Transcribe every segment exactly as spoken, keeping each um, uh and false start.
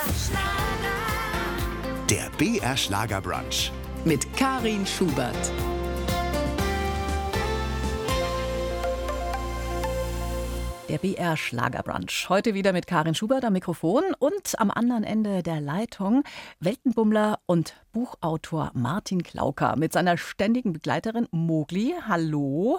Der B R Schlagerbrunch. Mit Karin Schubert. Der B R Schlagerbrunch. Heute wieder mit Karin Schubert am Mikrofon und am anderen Ende der Leitung Weltenbummler und Buchautor Martin Klauker mit seiner ständigen Begleiterin Mogli. Hallo.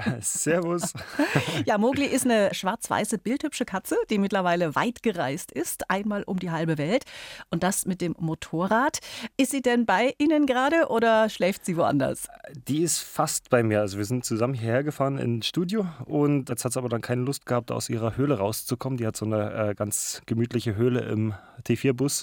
Servus. Ja, Mogli ist eine schwarz-weiße, bildhübsche Katze, die mittlerweile weit gereist ist, einmal um die halbe Welt. Und das mit dem Motorrad. Ist sie denn bei Ihnen gerade oder schläft sie woanders? Die ist fast bei mir. Also wir sind zusammen hierher gefahren ins Studio und jetzt hat sie aber dann keine Lust gehabt, aus ihrer Höhle rauszukommen. Die hat so eine äh, ganz gemütliche Höhle im T vier Bus.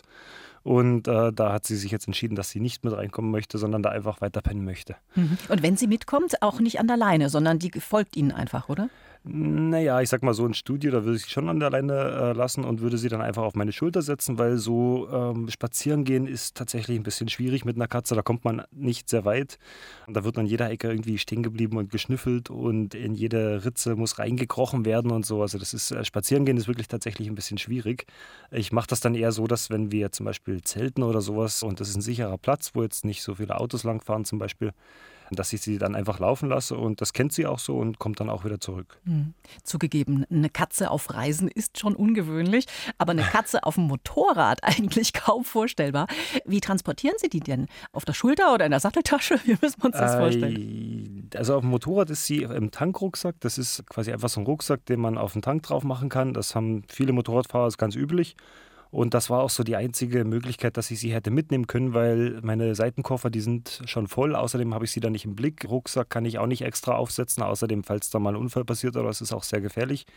Und äh, da hat sie sich jetzt entschieden, dass sie nicht mit reinkommen möchte, sondern da einfach weiter pennen möchte. Mhm. Und wenn sie mitkommt, auch nicht an der Leine, sondern die folgt Ihnen einfach, oder? Naja, ich sag mal so, ein Studio, da würde ich sie schon an der Leine äh, lassen und würde sie dann einfach auf meine Schulter setzen, weil so ähm, spazieren gehen ist tatsächlich ein bisschen schwierig mit einer Katze. Da kommt man nicht sehr weit. Und da wird an jeder Ecke irgendwie stehen geblieben und geschnüffelt und in jede Ritze muss reingekrochen werden und so. Also das ist, äh, spazieren gehen ist wirklich tatsächlich ein bisschen schwierig. Ich mache das dann eher so, dass wenn wir zum Beispiel zelten oder sowas und das ist ein sicherer Platz, wo jetzt nicht so viele Autos langfahren zum Beispiel, dass ich sie dann einfach laufen lasse und das kennt sie auch so und kommt dann auch wieder zurück. Hm. Zugegeben, eine Katze auf Reisen ist schon ungewöhnlich, aber eine Katze auf dem Motorrad eigentlich kaum vorstellbar. Wie transportieren Sie die denn? Auf der Schulter oder in der Satteltasche? Wie müssen wir uns das vorstellen? Äh, also auf dem Motorrad ist sie im Tankrucksack. Das ist quasi einfach so ein Rucksack, den man auf den Tank drauf machen kann. Das haben viele Motorradfahrer, das ist ganz üblich. Und das war auch so die einzige Möglichkeit, dass ich sie hätte mitnehmen können, weil meine Seitenkoffer, die sind schon voll. Außerdem habe ich sie da nicht im Blick. Rucksack kann ich auch nicht extra aufsetzen. Außerdem, falls da mal ein Unfall passiert oder es ist auch sehr gefährlich.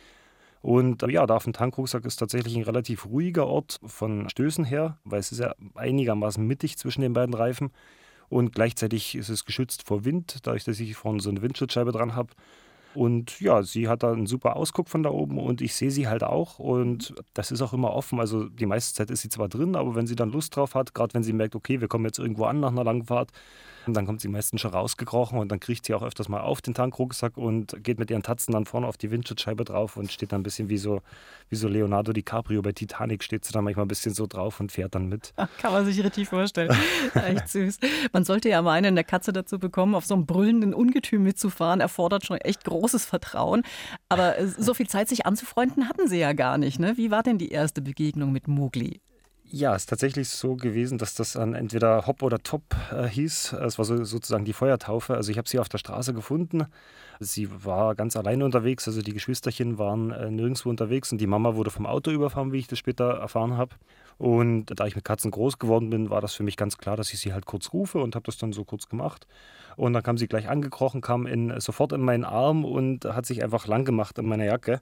Und ja, da auf dem Tankrucksack ist tatsächlich ein relativ ruhiger Ort von Stößen her, weil es ist ja einigermaßen mittig zwischen den beiden Reifen. Und gleichzeitig ist es geschützt vor Wind, dadurch, dass ich vorne so eine Windschutzscheibe dran habe. Und ja, sie hat da einen super Ausguck von da oben und ich sehe sie halt auch und das ist auch immer offen. Also die meiste Zeit ist sie zwar drin, aber wenn sie dann Lust drauf hat, gerade wenn sie merkt, okay, wir kommen jetzt irgendwo an nach einer langen Fahrt, dann kommt sie meistens schon rausgekrochen und dann kriegt sie auch öfters mal auf den Tankrucksack und geht mit ihren Tatzen dann vorne auf die Windschutzscheibe drauf und steht dann ein bisschen wie so, wie so Leonardo DiCaprio bei Titanic, steht sie dann manchmal ein bisschen so drauf und fährt dann mit. Ach, kann man sich richtig vorstellen. Echt süß. Man sollte ja meinen, eine Katze dazu bekommen, auf so einem brüllenden Ungetüm mitzufahren, erfordert schon echt großes Vertrauen. Aber so viel Zeit, sich anzufreunden, hatten Sie ja gar nicht, ne? Wie war denn die erste Begegnung mit Mogli? Ja, es ist tatsächlich so gewesen, dass das dann entweder Hop oder Top äh, hieß. Es war so, sozusagen die Feuertaufe. Also ich habe sie auf der Straße gefunden. Sie war ganz alleine unterwegs, also die Geschwisterchen waren äh, nirgendwo unterwegs und die Mama wurde vom Auto überfahren, wie ich das später erfahren habe. Und da ich mit Katzen groß geworden bin, war das für mich ganz klar, dass ich sie halt kurz rufe und habe das dann so kurz gemacht. Und dann kam sie gleich angekrochen, kam in, sofort in meinen Arm und hat sich einfach lang gemacht in meiner Jacke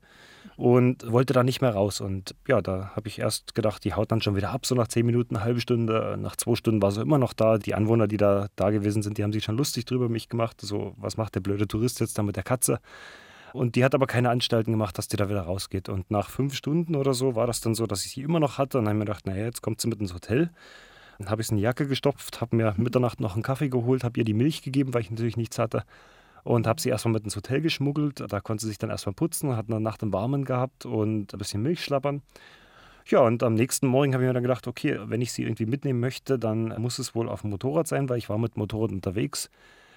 und wollte da nicht mehr raus. Und ja, da habe ich erst gedacht, die haut dann schon wieder ab, so nach zehn Minuten, eine halbe Stunde. Nach zwei Stunden war sie immer noch da. Die Anwohner, die da, da gewesen sind, die haben sich schon lustig drüber mich gemacht. So, was macht der blöde Tourist jetzt da mit der Katze? Und die hat aber keine Anstalten gemacht, dass die da wieder rausgeht. Und nach fünf Stunden oder so war das dann so, dass ich sie immer noch hatte. Und dann habe ich mir gedacht, naja, jetzt kommt sie mit ins Hotel. Dann habe ich sie in die Jacke gestopft, habe mir Mitternacht noch einen Kaffee geholt, habe ihr die Milch gegeben, weil ich natürlich nichts hatte. Und habe sie erstmal mit ins Hotel geschmuggelt. Da konnte sie sich dann erstmal putzen, hat eine Nacht im Warmen gehabt und ein bisschen Milch schlappern. Ja, und am nächsten Morgen habe ich mir dann gedacht, okay, wenn ich sie irgendwie mitnehmen möchte, dann muss es wohl auf dem Motorrad sein, weil ich war mit dem Motorrad unterwegs.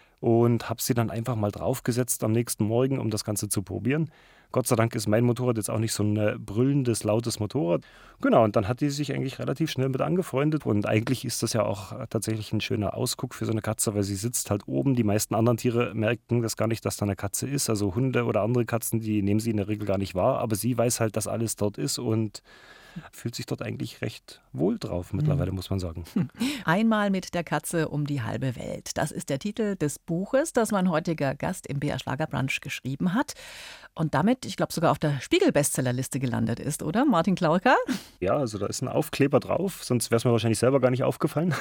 Und habe sie dann einfach mal draufgesetzt am nächsten Morgen, um das Ganze zu probieren. Gott sei Dank ist mein Motorrad jetzt auch nicht so ein brüllendes, lautes Motorrad. Genau, und dann hat die sich eigentlich relativ schnell mit angefreundet. Und eigentlich ist das ja auch tatsächlich ein schöner Ausguck für so eine Katze, weil sie sitzt halt oben. Die meisten anderen Tiere merken das gar nicht, dass da eine Katze ist. Also Hunde oder andere Katzen, die nehmen sie in der Regel gar nicht wahr. Aber sie weiß halt, dass alles dort ist und fühlt sich dort eigentlich recht wohl drauf mittlerweile, muss man sagen. Einmal mit der Katze um die halbe Welt. Das ist der Titel des Buches, das mein heutiger Gast im B R Schlagerbrunch geschrieben hat. Und damit, ich glaube, sogar auf der Spiegel-Bestsellerliste gelandet ist, oder? Martin Klauker? Ja, also da ist ein Aufkleber drauf, sonst wäre es mir wahrscheinlich selber gar nicht aufgefallen.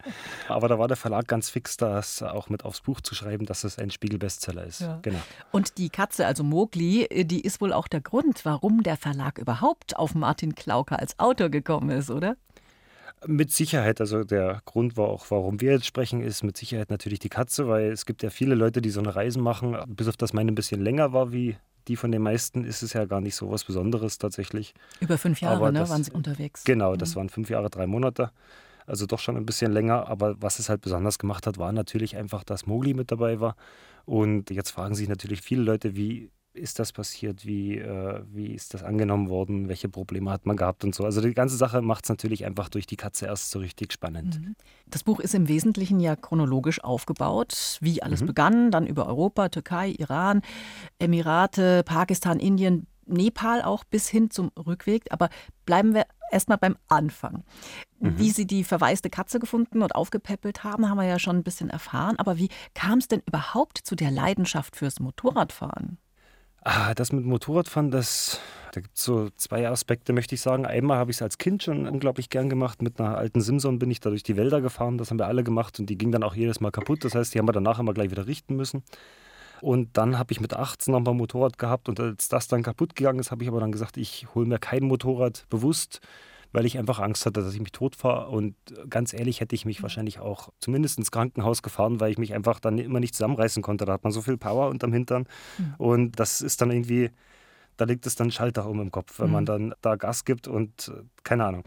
Aber da war der Verlag ganz fix, das auch mit aufs Buch zu schreiben, dass es ein Spiegel-Bestseller ist. Ja. Genau. Und die Katze, also Mogli, die ist wohl auch der Grund, warum der Verlag überhaupt auf Martin Klauker als Autor gekommen ist, oder? Mit Sicherheit, also der Grund, war auch, warum wir jetzt sprechen, ist mit Sicherheit natürlich die Katze, weil es gibt ja viele Leute, die so eine Reise machen, bis auf das meine ein bisschen länger war wie die von den meisten ist es ja gar nicht so was Besonderes tatsächlich. Über fünf Jahre, Aber ne, das- waren Sie unterwegs. Genau, das Mhm. waren fünf Jahre, drei Monate. Also doch schon ein bisschen länger. Aber was es halt besonders gemacht hat, war natürlich einfach, dass Mowgli mit dabei war. Und jetzt fragen sich natürlich viele Leute, wie ist das passiert? Wie, äh, wie ist das angenommen worden? Welche Probleme hat man gehabt und so? Also die ganze Sache macht es natürlich einfach durch die Katze erst so richtig spannend. Mhm. Das Buch ist im Wesentlichen ja chronologisch aufgebaut, wie alles Mhm. begann, dann über Europa, Türkei, Iran, Emirate, Pakistan, Indien, Nepal auch bis hin zum Rückweg. Aber bleiben wir erstmal beim Anfang. Mhm. Wie Sie die verwaiste Katze gefunden und aufgepäppelt haben, haben wir ja schon ein bisschen erfahren. Aber wie kam es denn überhaupt zu der Leidenschaft fürs Motorradfahren? Ah, das mit Motorradfahren, das, da gibt es so zwei Aspekte, möchte ich sagen. Einmal habe ich es als Kind schon unglaublich gern gemacht. Mit einer alten Simson bin ich da durch die Wälder gefahren. Das haben wir alle gemacht und die ging dann auch jedes Mal kaputt. Das heißt, die haben wir danach immer gleich wieder richten müssen. Und dann habe ich mit achtzehn noch mal ein Motorrad gehabt und als das dann kaputt gegangen ist, habe ich aber dann gesagt, ich hole mir kein Motorrad bewusst, weil ich einfach Angst hatte, dass ich mich totfahre. Und ganz ehrlich hätte ich mich wahrscheinlich auch zumindest ins Krankenhaus gefahren, weil ich mich einfach dann immer nicht zusammenreißen konnte. Da hat man so viel Power unterm Hintern. Mhm. Und das ist dann irgendwie, da liegt es dann Schalter um im Kopf, wenn man Mhm. dann da Gas gibt und äh, keine Ahnung.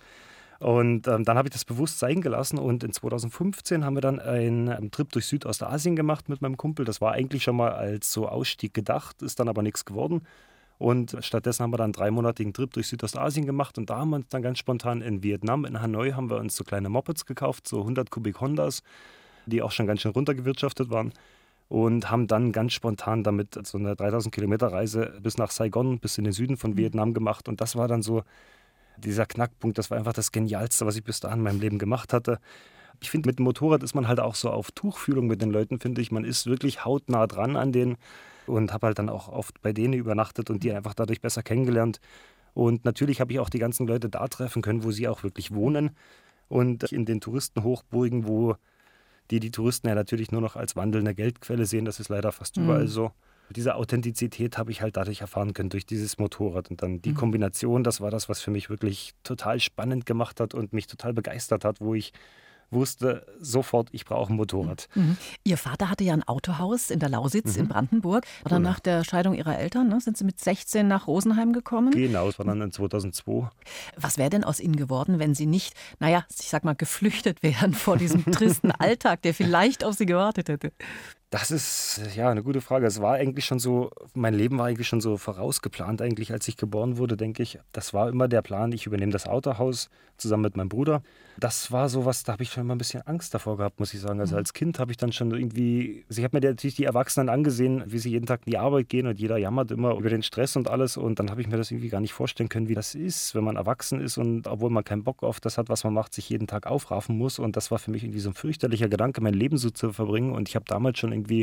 Und ähm, dann habe ich das bewusst sein gelassen und in zweitausendfünfzehn haben wir dann einen, einen Trip durch Südostasien gemacht mit meinem Kumpel. Das war eigentlich schon mal als so Ausstieg gedacht, ist dann aber nichts geworden. Und stattdessen haben wir dann einen dreimonatigen Trip durch Südostasien gemacht und da haben wir uns dann ganz spontan in Vietnam, in Hanoi, haben wir uns so kleine Mopeds gekauft, so hundert Kubik Hondas, die auch schon ganz schön runtergewirtschaftet waren. Und haben dann ganz spontan damit so eine dreitausend Kilometer Reise bis nach Saigon, bis in den Süden von Vietnam gemacht. Und das war dann so dieser Knackpunkt, das war einfach das Genialste, was ich bis dahin in meinem Leben gemacht hatte. Ich finde, mit dem Motorrad ist man halt auch so auf Tuchfühlung mit den Leuten, finde ich. Man ist wirklich hautnah dran an denen und habe halt dann auch oft bei denen übernachtet und die einfach dadurch besser kennengelernt. Und natürlich habe ich auch die ganzen Leute da treffen können, wo sie auch wirklich wohnen. Und in den Touristenhochburgen, wo die die Touristen ja natürlich nur noch als wandelnde Geldquelle sehen, das ist leider fast Mhm. überall so. Diese Authentizität habe ich halt dadurch erfahren können, durch dieses Motorrad. Und dann die Mhm. Kombination, das war das, was für mich wirklich total spannend gemacht hat und mich total begeistert hat, wo ich wusste sofort, ich brauche ein Motorrad. Mhm. Ihr Vater hatte ja ein Autohaus in der Lausitz Mhm. in Brandenburg. Oder Genau. nach der Scheidung Ihrer Eltern, ne, sind Sie mit sechzehn nach Rosenheim gekommen. Genau, das war dann in zweitausendzwei. Was wäre denn aus Ihnen geworden, wenn Sie nicht, naja, ich sag mal, geflüchtet wären vor diesem tristen Alltag, der vielleicht auf Sie gewartet hätte? Das ist ja eine gute Frage. Es war eigentlich schon so, mein Leben war eigentlich schon so vorausgeplant, eigentlich, als ich geboren wurde, denke ich. Das war immer der Plan, ich übernehme das Autohaus zusammen mit meinem Bruder. Das war sowas, da habe ich schon immer ein bisschen Angst davor gehabt, muss ich sagen. Also Mhm. als Kind habe ich dann schon irgendwie, also ich habe mir natürlich die Erwachsenen angesehen, wie sie jeden Tag in die Arbeit gehen und jeder jammert immer über den Stress und alles. Und dann habe ich mir das irgendwie gar nicht vorstellen können, wie das ist, wenn man erwachsen ist und obwohl man keinen Bock auf das hat, was man macht, sich jeden Tag aufraffen muss. Und das war für mich irgendwie so ein fürchterlicher Gedanke, mein Leben so zu verbringen. Und ich habe damals schon irgendwie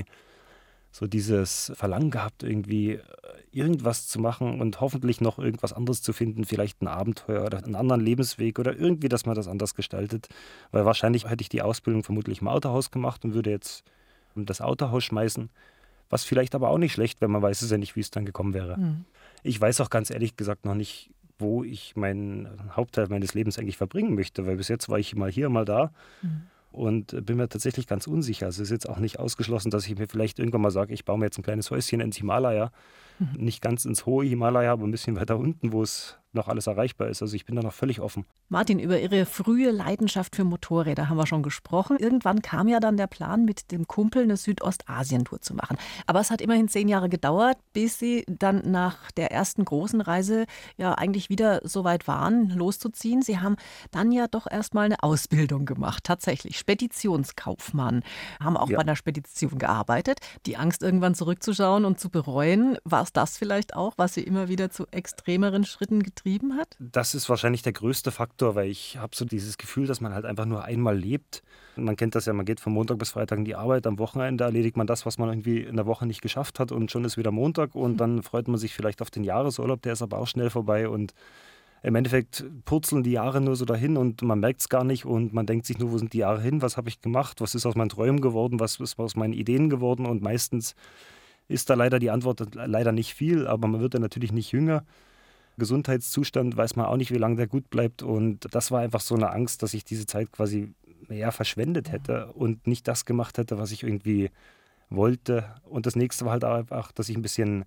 so dieses Verlangen gehabt, irgendwie äh, irgendwas zu machen und hoffentlich noch irgendwas anderes zu finden, vielleicht ein Abenteuer oder einen anderen Lebensweg oder irgendwie, dass man das anders gestaltet. Weil wahrscheinlich hätte ich die Ausbildung vermutlich im Autohaus gemacht und würde jetzt das Autohaus schmeißen. Was vielleicht aber auch nicht schlecht, wenn man weiß es ja nicht, wie es dann gekommen wäre. Mhm. Ich weiß auch ganz ehrlich gesagt noch nicht, wo ich meinen Hauptteil meines Lebens eigentlich verbringen möchte, weil bis jetzt war ich mal hier, mal da. Mhm. Und bin mir tatsächlich ganz unsicher. Also es ist jetzt auch nicht ausgeschlossen, dass ich mir vielleicht irgendwann mal sage, ich baue mir jetzt ein kleines Häuschen ins Himalaya. Mhm. Nicht ganz ins hohe Himalaya, aber ein bisschen weiter unten, wo es noch alles erreichbar ist. Also ich bin da noch völlig offen. Martin, über Ihre frühe Leidenschaft für Motorräder haben wir schon gesprochen. Irgendwann kam ja dann der Plan, mit dem Kumpel eine Südostasien-Tour zu machen. Aber es hat immerhin zehn Jahre gedauert, bis Sie dann nach der ersten großen Reise ja eigentlich wieder so weit waren, loszuziehen. Sie haben dann ja doch erstmal eine Ausbildung gemacht, tatsächlich. Speditionskaufmann. Haben auch Ja. bei einer Spedition gearbeitet. Die Angst, irgendwann zurückzuschauen und zu bereuen, war es das vielleicht auch, was Sie immer wieder zu extremeren Schritten getrieben hat? Das ist wahrscheinlich der größte Faktor, weil ich habe so dieses Gefühl, dass man halt einfach nur einmal lebt. Man kennt das ja, man geht von Montag bis Freitag in die Arbeit, am Wochenende erledigt man das, was man irgendwie in der Woche nicht geschafft hat und schon ist wieder Montag und dann freut man sich vielleicht auf den Jahresurlaub, der ist aber auch schnell vorbei und im Endeffekt purzeln die Jahre nur so dahin und man merkt es gar nicht und man denkt sich nur, wo sind die Jahre hin, was habe ich gemacht, was ist aus meinen Träumen geworden, was ist aus meinen Ideen geworden und meistens ist da leider die Antwort leider nicht viel, aber man wird dann natürlich nicht jünger. Gesundheitszustand weiß man auch nicht, wie lange der gut bleibt und das war einfach so eine Angst, dass ich diese Zeit quasi ja, verschwendet hätte und nicht das gemacht hätte, was ich irgendwie wollte. Und das nächste war halt auch einfach, dass ich ein bisschen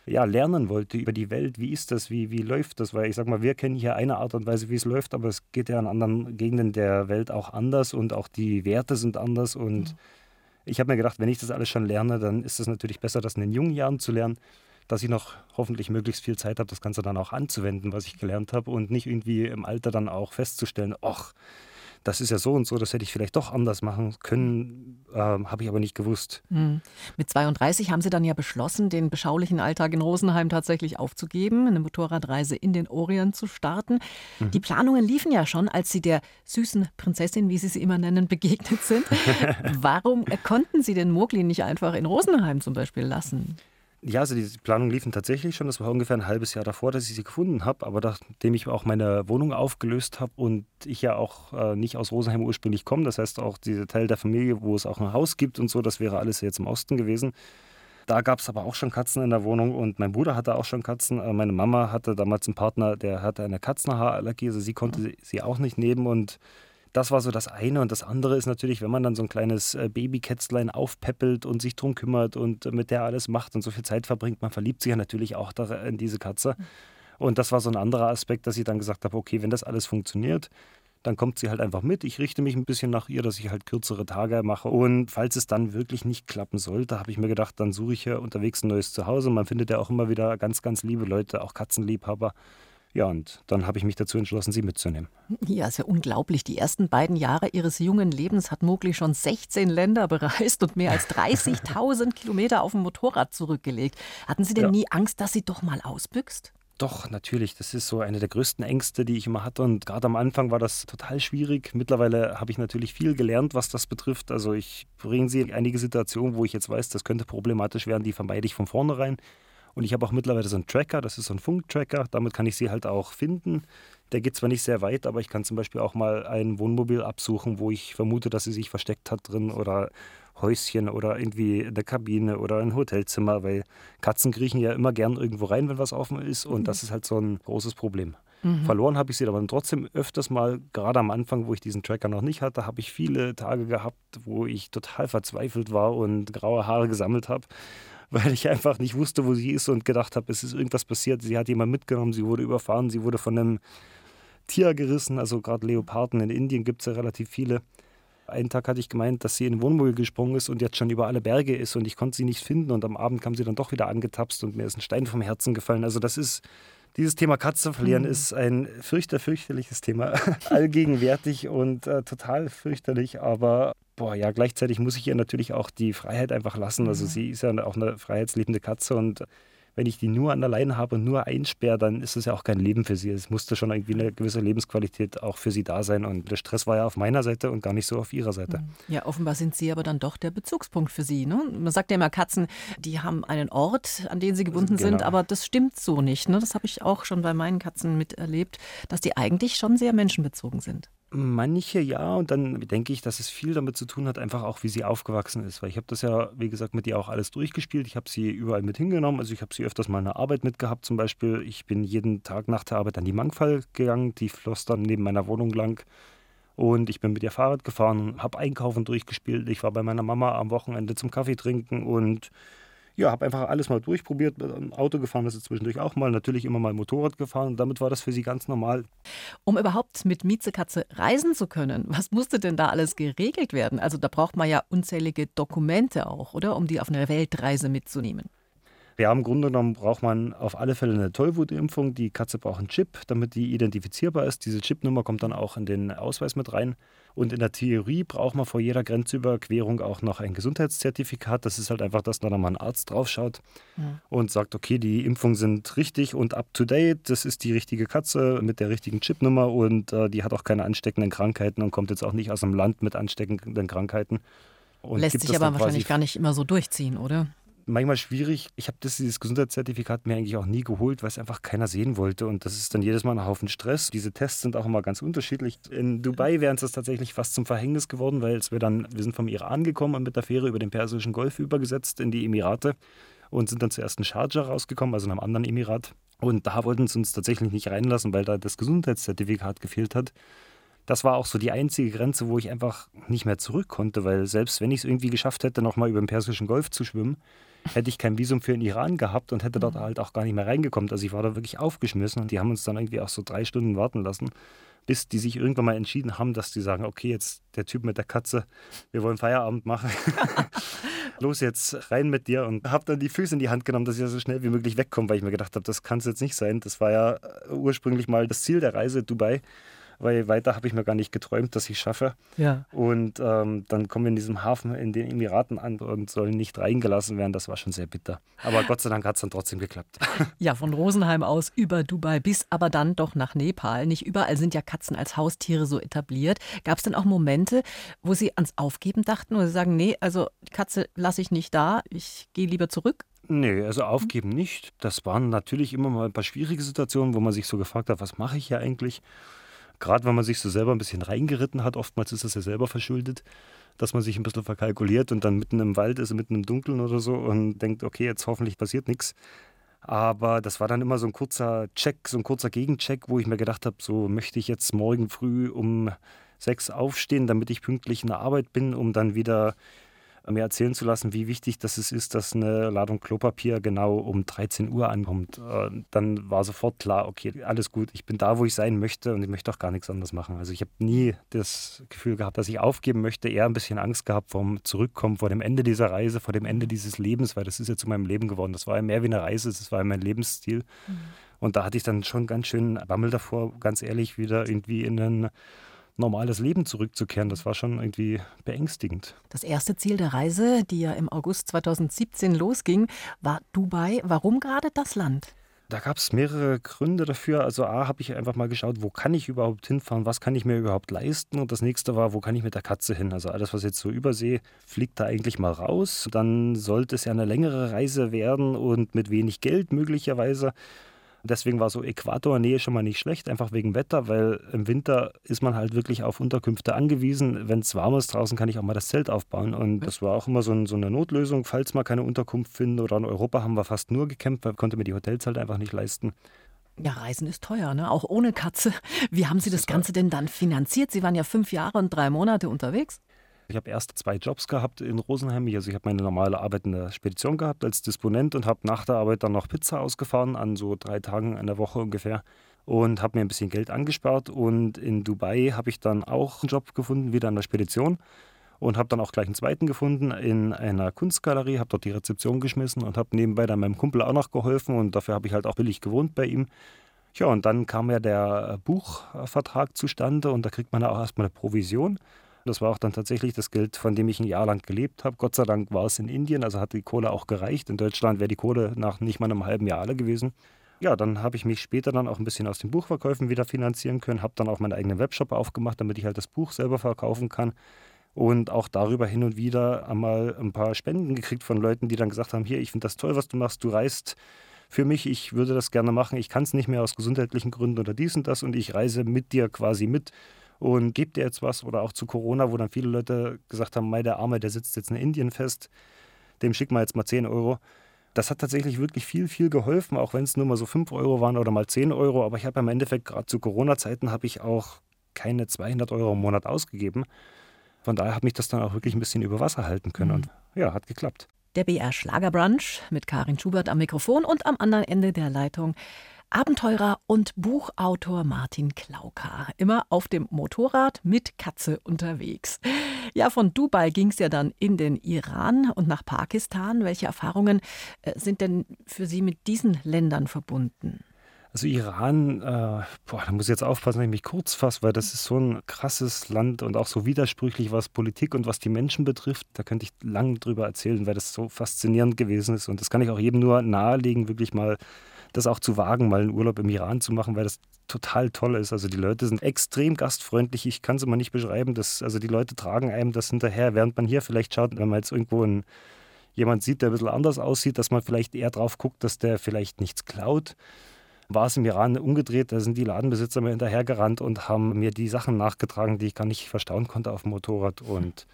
ja, lernen wollte über die Welt. Wie ist das? Wie, wie läuft das? Weil ich sage mal, wir kennen hier eine Art und Weise, wie es läuft, aber es geht ja in anderen Gegenden der Welt auch anders und auch die Werte sind anders. Und mhm. ich habe mir gedacht, wenn ich das alles schon lerne, dann ist es natürlich besser, das in den jungen Jahren zu lernen, dass ich noch hoffentlich möglichst viel Zeit habe, das Ganze dann auch anzuwenden, was ich gelernt habe und nicht irgendwie im Alter dann auch festzustellen, ach, das ist ja so und so, das hätte ich vielleicht doch anders machen können, äh, habe ich aber nicht gewusst. Hm. Mit zweiunddreißig haben Sie dann ja beschlossen, den beschaulichen Alltag in Rosenheim tatsächlich aufzugeben, eine Motorradreise in den Orient zu starten. Mhm. Die Planungen liefen ja schon, als Sie der süßen Prinzessin, wie Sie sie immer nennen, begegnet sind. Warum konnten Sie den Mowgli nicht einfach in Rosenheim zum Beispiel lassen? Ja, also die Planungen liefen tatsächlich schon. Das war ungefähr ein halbes Jahr davor, dass ich sie gefunden habe. Aber nachdem ich auch meine Wohnung aufgelöst habe und ich ja auch äh, nicht aus Rosenheim ursprünglich komme, das heißt auch dieser Teil der Familie, wo es auch ein Haus gibt und so, das wäre alles jetzt im Osten gewesen. Da gab es aber auch schon Katzen in der Wohnung und mein Bruder hatte auch schon Katzen. Äh, meine Mama hatte damals einen Partner, der hatte eine Katzenhaarallergie, also sie konnte sie, sie auch nicht nehmen und das war so das eine. Und das andere ist natürlich, wenn man dann so ein kleines Babykätzlein aufpäppelt und sich drum kümmert und mit der alles macht und so viel Zeit verbringt, man verliebt sich ja natürlich auch in diese Katze. Und das war so ein anderer Aspekt, dass ich dann gesagt habe, okay, wenn das alles funktioniert, dann kommt sie halt einfach mit. Ich richte mich ein bisschen nach ihr, dass ich halt kürzere Tage mache. Und falls es dann wirklich nicht klappen sollte, habe ich mir gedacht, dann suche ich ja unterwegs ein neues Zuhause. Man findet ja auch immer wieder ganz, ganz liebe Leute, auch Katzenliebhaber. Ja, und dann habe ich mich dazu entschlossen, sie mitzunehmen. Ja, ist ja unglaublich. Die ersten beiden Jahre Ihres jungen Lebens hat Mowgli schon sechzehn Länder bereist und mehr als dreißigtausend Kilometer auf dem Motorrad zurückgelegt. Hatten Sie denn ja. nie Angst, dass sie doch mal ausbüchst? Doch, natürlich. Das ist so eine der größten Ängste, die ich immer hatte. Und gerade am Anfang war das total schwierig. Mittlerweile habe ich natürlich viel gelernt, was das betrifft. Also ich bringe sie in einige Situationen, wo ich jetzt weiß, das könnte problematisch werden, die vermeide ich von vornherein. Und ich habe auch mittlerweile so einen Tracker, das ist so ein Funktracker, damit kann ich sie halt auch finden. Der geht zwar nicht sehr weit, aber ich kann zum Beispiel auch mal ein Wohnmobil absuchen, wo ich vermute, dass sie sich versteckt hat drin oder Häuschen oder irgendwie eine Kabine oder ein Hotelzimmer, weil Katzen kriechen ja immer gern irgendwo rein, wenn was offen ist und mhm. das ist halt so ein großes Problem. Mhm. Verloren habe ich sie aber trotzdem öfters mal, gerade am Anfang, wo ich diesen Tracker noch nicht hatte, habe ich viele Tage gehabt, wo ich total verzweifelt war und graue Haare gesammelt habe, weil ich einfach nicht wusste, wo sie ist und gedacht habe, es ist irgendwas passiert. Sie hat jemand mitgenommen, sie wurde überfahren, sie wurde von einem Tier gerissen. Also gerade Leoparden in Indien gibt es ja relativ viele. Einen Tag hatte ich gemeint, dass sie in ein Wohnmobil gesprungen ist und jetzt schon über alle Berge ist und ich konnte sie nicht finden und am Abend kam sie dann doch wieder angetapst und mir ist ein Stein vom Herzen gefallen. Also das ist, dieses Thema Katze verlieren mhm. ist ein fürchter, fürchterliches Thema, allgegenwärtig und äh, total fürchterlich, aber boah, ja, gleichzeitig muss ich ihr natürlich auch die Freiheit einfach lassen. Also sie ist ja auch eine freiheitsliebende Katze und wenn ich die nur an der Leine habe und nur einsperre, dann ist es ja auch kein Leben für sie. Es musste schon irgendwie eine gewisse Lebensqualität auch für sie da sein und der Stress war ja auf meiner Seite und gar nicht so auf ihrer Seite. Ja, offenbar sind Sie aber dann doch der Bezugspunkt für Sie, ne? Man sagt ja immer, Katzen, die haben einen Ort, an den sie gebunden genau. sind, aber das stimmt so nicht, ne? Das habe ich auch schon bei meinen Katzen miterlebt, dass die eigentlich schon sehr menschenbezogen sind. Manche ja, und dann denke ich, dass es viel damit zu tun hat, einfach auch, wie sie aufgewachsen ist. Weil ich habe das ja, wie gesagt, mit ihr auch alles durchgespielt. Ich habe sie überall mit hingenommen. Also ich habe sie öfters mal in der Arbeit mitgehabt zum Beispiel. Ich bin jeden Tag nach der Arbeit an die Mangfall gegangen. Die floss dann neben meiner Wohnung lang. Und ich bin mit ihr Fahrrad gefahren, habe Einkaufen durchgespielt. Ich war bei meiner Mama am Wochenende zum Kaffee trinken und ja, habe einfach alles mal durchprobiert, Auto gefahren, das ist zwischendurch auch mal, natürlich immer mal Motorrad gefahren und damit war das für sie ganz normal. Um überhaupt mit Miezekatze reisen zu können, was musste denn da alles geregelt werden? Also da braucht man ja unzählige Dokumente auch, oder? Um die auf eine Weltreise mitzunehmen. Ja, im Grunde genommen braucht man auf alle Fälle eine Tollwutimpfung. Die Katze braucht einen Chip, damit die identifizierbar ist. Diese Chipnummer kommt dann auch in den Ausweis mit rein. Und in der Theorie braucht man vor jeder Grenzüberquerung auch noch ein Gesundheitszertifikat. Das ist halt einfach, dass da mal ein Arzt drauf schaut ja. und sagt, okay, die Impfungen sind richtig und up-to-date. Das ist die richtige Katze mit der richtigen Chipnummer und äh, die hat auch keine ansteckenden Krankheiten und kommt jetzt auch nicht aus einem Land mit ansteckenden Krankheiten. Und lässt sich aber wahrscheinlich gar nicht immer so durchziehen, oder? Manchmal schwierig. Ich habe dieses Gesundheitszertifikat mir eigentlich auch nie geholt, weil es einfach keiner sehen wollte. Und das ist dann jedes Mal ein Haufen Stress. Diese Tests sind auch immer ganz unterschiedlich. In Dubai wäre uns das tatsächlich fast zum Verhängnis geworden, weil wir dann, wir sind vom Iran gekommen und mit der Fähre über den Persischen Golf übergesetzt in die Emirate und sind dann zuerst in Sharjah rausgekommen, also in einem anderen Emirat. Und da wollten sie uns tatsächlich nicht reinlassen, weil da das Gesundheitszertifikat gefehlt hat. das war auch so die einzige Grenze, wo ich einfach nicht mehr zurück konnte, weil selbst wenn ich es irgendwie geschafft hätte, nochmal über den Persischen Golf zu schwimmen, hätte ich kein Visum für den Iran gehabt und hätte dort halt auch gar nicht mehr reingekommen. Also ich war da wirklich aufgeschmissen und die haben uns dann irgendwie auch so drei Stunden warten lassen, bis die sich irgendwann mal entschieden haben, dass die sagen, okay, jetzt der Typ mit der Katze, wir wollen Feierabend machen. Los jetzt, rein mit dir. Und habe dann die Füße in die Hand genommen, dass ich ja so schnell wie möglich wegkomme, weil ich mir gedacht habe, das kann es jetzt nicht sein. Das war ja ursprünglich mal das Ziel der Reise, Dubai. Weil weiter habe ich mir gar nicht geträumt, dass ich es schaffe. Ja. Und ähm, dann kommen wir in diesem Hafen in den Emiraten an und sollen nicht reingelassen werden. Das war schon sehr bitter. Aber Gott sei Dank hat es dann trotzdem geklappt. Ja, von Rosenheim aus über Dubai bis aber dann doch nach Nepal. Nicht überall sind ja Katzen als Haustiere so etabliert. Gab es denn auch Momente, wo Sie ans Aufgeben dachten oder Sie sagen, nee, also die Katze lasse ich nicht da, ich gehe lieber zurück? Nee, also aufgeben nicht. Das waren natürlich immer mal ein paar schwierige Situationen, wo man sich so gefragt hat, was mache ich hier eigentlich? Gerade wenn man sich so selber ein bisschen reingeritten hat, oftmals ist das ja selber verschuldet, dass man sich ein bisschen verkalkuliert und dann mitten im Wald ist, mitten im Dunkeln oder so und denkt, okay, jetzt hoffentlich passiert nichts. Aber das war dann immer so ein kurzer Check, so ein kurzer Gegencheck, wo ich mir gedacht habe, so möchte ich jetzt morgen früh um sechs aufstehen, damit ich pünktlich in der Arbeit bin, um dann wieder mir erzählen zu lassen, wie wichtig das ist, dass eine Ladung Klopapier genau um dreizehn Uhr ankommt. Dann war sofort klar, okay, alles gut, ich bin da, wo ich sein möchte und ich möchte auch gar nichts anderes machen. Also ich habe nie das Gefühl gehabt, dass ich aufgeben möchte, eher ein bisschen Angst gehabt vom Zurückkommen, vor dem Ende dieser Reise, vor dem Ende dieses Lebens, weil das ist ja zu meinem Leben geworden. Das war ja mehr wie eine Reise, das war ja mein Lebensstil. Mhm. Und da hatte ich dann schon ganz schön Bammel davor, ganz ehrlich, wieder irgendwie in einen normales Leben zurückzukehren. Das war schon irgendwie beängstigend. Das erste Ziel der Reise, die ja im August zweitausendsiebzehn losging, war Dubai. Warum gerade das Land? Da gab es mehrere Gründe dafür. Also A, habe ich einfach mal geschaut, wo kann ich überhaupt hinfahren, was kann ich mir überhaupt leisten. Und das nächste war, wo kann ich mit der Katze hin. Also alles, was jetzt so übersee, fliegt da eigentlich mal raus. Dann sollte es ja eine längere Reise werden und mit wenig Geld möglicherweise. Deswegen war so Äquatornähe schon mal nicht schlecht, einfach wegen Wetter, weil im Winter ist man halt wirklich auf Unterkünfte angewiesen. Wenn es warm ist draußen, kann ich auch mal das Zelt aufbauen. Und das war auch immer so, ein, so eine Notlösung, falls mal keine Unterkunft finden. Oder in Europa haben wir fast nur gecampt, weil konnte mir die Hotels halt einfach nicht leisten. Ja, Reisen ist teuer, ne? Auch ohne Katze. Wie haben Sie das Ganze denn dann finanziert? Sie waren ja fünf Jahre und drei Monate unterwegs. Ich habe erst zwei Jobs gehabt in Rosenheim. Also ich habe meine normale Arbeit in der Spedition gehabt als Disponent und habe nach der Arbeit dann noch Pizza ausgefahren, an so drei Tagen in der Woche ungefähr. Und habe mir ein bisschen Geld angespart. Und in Dubai habe ich dann auch einen Job gefunden, wieder in der Spedition. Und habe dann auch gleich einen zweiten gefunden in einer Kunstgalerie, habe dort die Rezeption geschmissen und habe nebenbei dann meinem Kumpel auch noch geholfen. Und dafür habe ich halt auch billig gewohnt bei ihm. Ja, und dann kam ja der Buchvertrag zustande und da kriegt man ja auch erstmal eine Provision. Das war auch dann tatsächlich das Geld, von dem ich ein Jahr lang gelebt habe. Gott sei Dank war es in Indien, also hat die Kohle auch gereicht. In Deutschland wäre die Kohle nach nicht mal einem halben Jahr alle gewesen. Ja, dann habe ich mich später dann auch ein bisschen aus den Buchverkäufen wieder finanzieren können, habe dann auch meinen eigenen Webshop aufgemacht, damit ich halt das Buch selber verkaufen kann. Und auch darüber hin und wieder einmal ein paar Spenden gekriegt von Leuten, die dann gesagt haben, hier, ich finde das toll, was du machst, du reist für mich, ich würde das gerne machen, ich kann es nicht mehr aus gesundheitlichen Gründen oder dies und das und ich reise mit dir quasi mit. Und gebt dir jetzt was, oder auch zu Corona, wo dann viele Leute gesagt haben, mei, der Arme, der sitzt jetzt in Indien fest, dem schicken wir jetzt mal zehn Euro. Das hat tatsächlich wirklich viel, viel geholfen, auch wenn es nur mal so fünf Euro waren oder mal zehn Euro. Aber ich habe im Endeffekt, gerade zu Corona-Zeiten, habe ich auch keine zweihundert Euro im Monat ausgegeben. Von daher hat mich das dann auch wirklich ein bisschen über Wasser halten können. Und ja, hat geklappt. Der B R Schlagerbrunch mit Karin Schubert am Mikrofon und am anderen Ende der Leitung Abenteurer und Buchautor Martin Klauka. Immer auf dem Motorrad mit Katze unterwegs. Ja, von Dubai ging es ja dann in den Iran und nach Pakistan. Welche Erfahrungen äh, sind denn für Sie mit diesen Ländern verbunden? Also Iran, äh, boah, da muss ich jetzt aufpassen, dass ich mich kurz fasse, weil das ist so ein krasses Land und auch so widersprüchlich, was Politik und was die Menschen betrifft. Da könnte ich lange drüber erzählen, weil das so faszinierend gewesen ist. Und das kann ich auch jedem nur nahelegen, wirklich mal das auch zu wagen, mal einen Urlaub im Iran zu machen, weil das total toll ist. Also die Leute sind extrem gastfreundlich. Ich kann es immer nicht beschreiben. Das, also die Leute tragen einem das hinterher, während man hier vielleicht schaut, wenn man jetzt irgendwo einen, jemand sieht, der ein bisschen anders aussieht, dass man vielleicht eher drauf guckt, dass der vielleicht nichts klaut. War es im Iran umgedreht, da sind die Ladenbesitzer mir hinterhergerannt und haben mir die Sachen nachgetragen, die ich gar nicht verstauen konnte auf dem Motorrad. Und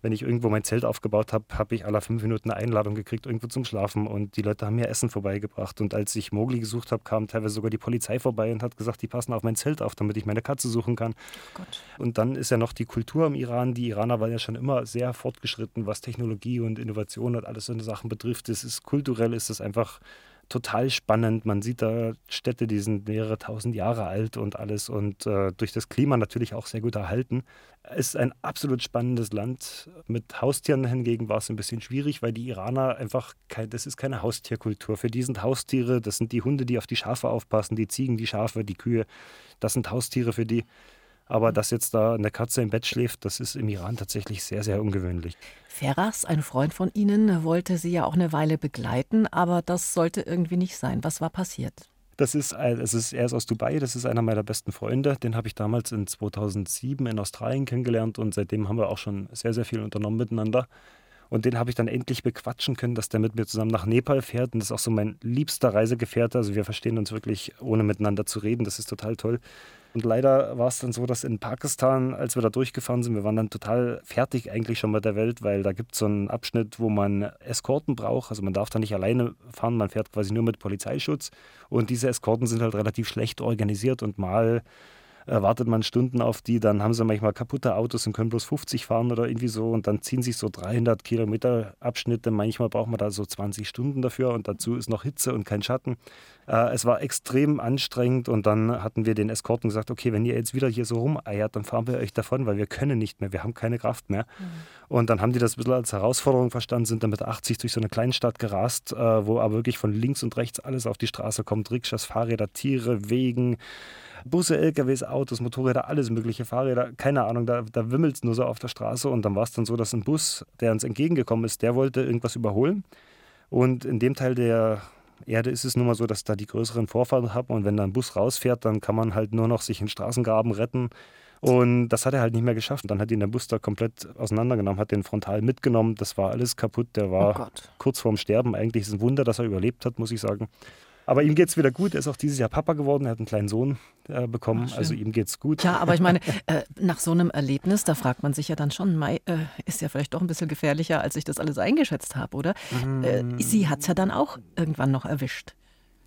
Wenn ich irgendwo mein Zelt aufgebaut habe, habe ich alle fünf Minuten eine Einladung gekriegt, irgendwo zum Schlafen. Und die Leute haben mir Essen vorbeigebracht. Und als ich Mowgli gesucht habe, kam teilweise sogar die Polizei vorbei und hat gesagt, die passen auf mein Zelt auf, damit ich meine Katze suchen kann. Oh Gott. Und dann ist ja noch die Kultur im Iran. Die Iraner waren ja schon immer sehr fortgeschritten, was Technologie und Innovation und alles so eine Sachen betrifft. Das ist, kulturell ist das einfach total spannend. Man sieht da Städte, die sind mehrere tausend Jahre alt und alles und äh, durch das Klima natürlich auch sehr gut erhalten. Es ist ein absolut spannendes Land. Mit Haustieren hingegen war es ein bisschen schwierig, weil die Iraner einfach, kein, das ist keine Haustierkultur. Für die sind Haustiere, das sind die Hunde, die auf die Schafe aufpassen, die Ziegen, die Schafe, die Kühe. Das sind Haustiere für die. Aber dass jetzt da eine Katze im Bett schläft, das ist im Iran tatsächlich sehr, sehr ungewöhnlich. Feras, ein Freund von Ihnen, wollte Sie ja auch eine Weile begleiten, aber das sollte irgendwie nicht sein. Was war passiert? Das ist, es ist, er ist aus Dubai, das ist einer meiner besten Freunde. Den habe ich damals in zweitausendsieben in Australien kennengelernt und seitdem haben wir auch schon sehr, sehr viel unternommen miteinander. Und den habe ich dann endlich bequatschen können, dass der mit mir zusammen nach Nepal fährt. Und das ist auch so mein liebster Reisegefährte. Also wir verstehen uns wirklich, ohne miteinander zu reden. Das ist total toll. Und leider war es dann so, dass in Pakistan, als wir da durchgefahren sind, wir waren dann total fertig eigentlich schon mit der Welt, weil da gibt es so einen Abschnitt, wo man Eskorten braucht. Also man darf da nicht alleine fahren, man fährt quasi nur mit Polizeischutz. Und diese Eskorten sind halt relativ schlecht organisiert und mal äh, wartet man Stunden auf die, dann haben sie manchmal kaputte Autos und können bloß fünfzig fahren oder irgendwie so und dann ziehen sich so dreihundert Kilometer Abschnitte, manchmal braucht man da so zwanzig Stunden dafür und dazu ist noch Hitze und kein Schatten. Äh, es war extrem anstrengend und dann hatten wir den Eskorten gesagt, okay, wenn ihr jetzt wieder hier so rumeiert, dann fahren wir euch davon, weil wir können nicht mehr, wir haben keine Kraft mehr. Mhm. Und dann haben die das ein bisschen als Herausforderung verstanden, sind dann mit achtzig durch so eine Kleinstadt gerast, äh, wo aber wirklich von links und rechts alles auf die Straße kommt, Rikschas, Fahrräder, Tiere, Wegen, Busse, L K Ws, Autos, Motorräder, alles mögliche, Fahrräder, keine Ahnung, da, da wimmelt es nur so auf der Straße und dann war es dann so, dass ein Bus, der uns entgegengekommen ist, der wollte irgendwas überholen und in dem Teil der Erde ist es nun mal so, dass da die größeren Vorfahrten haben und wenn da ein Bus rausfährt, dann kann man halt nur noch sich in Straßengraben retten und das hat er halt nicht mehr geschafft. Dann hat ihn der Bus da komplett auseinandergenommen, hat den frontal mitgenommen, das war alles kaputt, der war oh kurz vorm Sterben. Eigentlich ist es ein Wunder, dass er überlebt hat, muss ich sagen. Aber ihm geht es wieder gut. Er ist auch dieses Jahr Papa geworden. Er hat einen kleinen Sohn äh, bekommen. Ach, also ihm geht es gut. Ja, aber ich meine, äh, nach so einem Erlebnis, da fragt man sich ja dann schon, Mai, äh, ist ja vielleicht doch ein bisschen gefährlicher, als ich das alles eingeschätzt habe, oder? Mm. Äh, sie hat es ja dann auch irgendwann noch erwischt.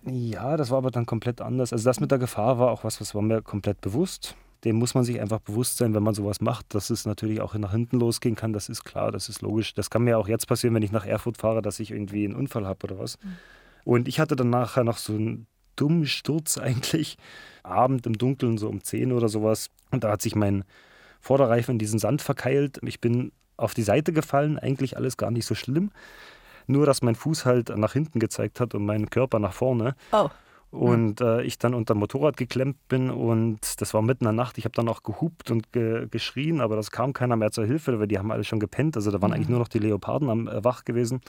Ja, das war aber dann komplett anders. Also das mit der Gefahr war auch was, was war mir komplett bewusst. Dem muss man sich einfach bewusst sein, wenn man sowas macht, dass es natürlich auch nach hinten losgehen kann. Das ist klar, das ist logisch. Das kann mir auch jetzt passieren, wenn ich nach Erfurt fahre, dass ich irgendwie einen Unfall habe oder was. Mm. Und ich hatte dann nachher noch so einen dummen Sturz eigentlich, Abend im Dunkeln, so um zehn oder sowas. Und da hat sich mein Vorderreifen in diesen Sand verkeilt. Ich bin auf die Seite gefallen, eigentlich alles gar nicht so schlimm. Nur, dass mein Fuß halt nach hinten gezeigt hat und mein Körper nach vorne. Oh. Und äh, ich dann unter dem Motorrad geklemmt bin und das war mitten in der Nacht. Ich habe dann auch gehupt und ge- geschrien, aber das kam keiner mehr zur Hilfe, weil die haben alle schon gepennt. Also da waren mhm. eigentlich nur noch die Leoparden am äh, wach gewesen.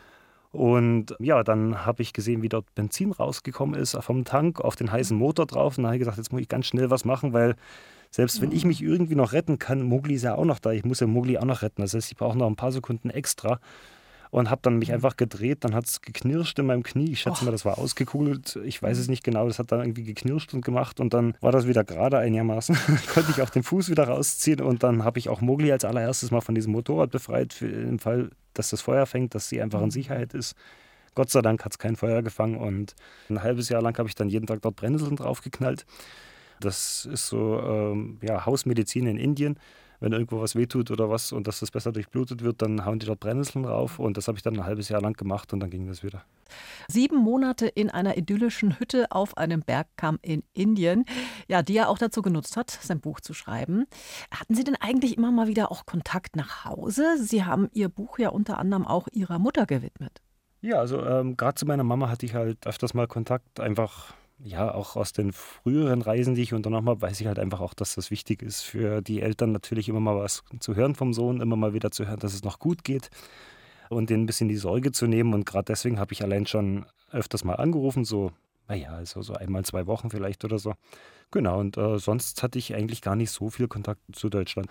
Und ja, dann habe ich gesehen, wie dort Benzin rausgekommen ist vom Tank auf den heißen Motor drauf. Und dann habe ich gesagt, jetzt muss ich ganz schnell was machen, weil selbst wenn ich mich irgendwie noch retten kann, Mowgli ist ja auch noch da. Ich muss ja Mowgli auch noch retten. Das heißt, ich brauche noch ein paar Sekunden extra. Und habe dann mich einfach gedreht. Dann hat es geknirscht in meinem Knie. Ich schätze oh. mal, das war ausgekugelt. Ich weiß es nicht genau. Das hat dann irgendwie geknirscht und gemacht. Und dann war das wieder gerade einigermaßen. Konnte ich auch den Fuß wieder rausziehen. Und dann habe ich auch Mowgli als allererstes mal von diesem Motorrad befreit. Für den Fall, dass das Feuer fängt, dass sie einfach in Sicherheit ist. Gott sei Dank hat es kein Feuer gefangen. Und ein halbes Jahr lang habe ich dann jeden Tag dort Brennnesseln draufgeknallt. Das ist so ähm, ja, Hausmedizin in Indien. Wenn irgendwo was wehtut oder was und dass das besser durchblutet wird, dann hauen die dort Brennnesseln drauf. Und das habe ich dann ein halbes Jahr lang gemacht und dann ging das wieder. Sieben Monate in einer idyllischen Hütte auf einem Bergkamm in Indien, ja, die er auch dazu genutzt hat, sein Buch zu schreiben. Hatten Sie denn eigentlich immer mal wieder auch Kontakt nach Hause? Sie haben Ihr Buch ja unter anderem auch Ihrer Mutter gewidmet. Ja, also ähm, gerade zu meiner Mama hatte ich halt öfters mal Kontakt, einfach... Ja, auch aus den früheren Reisen, die ich unternommen habe, weiß ich halt einfach auch, dass das wichtig ist für die Eltern natürlich immer mal was zu hören vom Sohn, immer mal wieder zu hören, dass es noch gut geht und denen ein bisschen die Sorge zu nehmen. Und gerade deswegen habe ich allein schon öfters mal angerufen, so, naja, also so einmal zwei Wochen vielleicht oder so. Genau, und äh, sonst hatte ich eigentlich gar nicht so viel Kontakt zu Deutschland.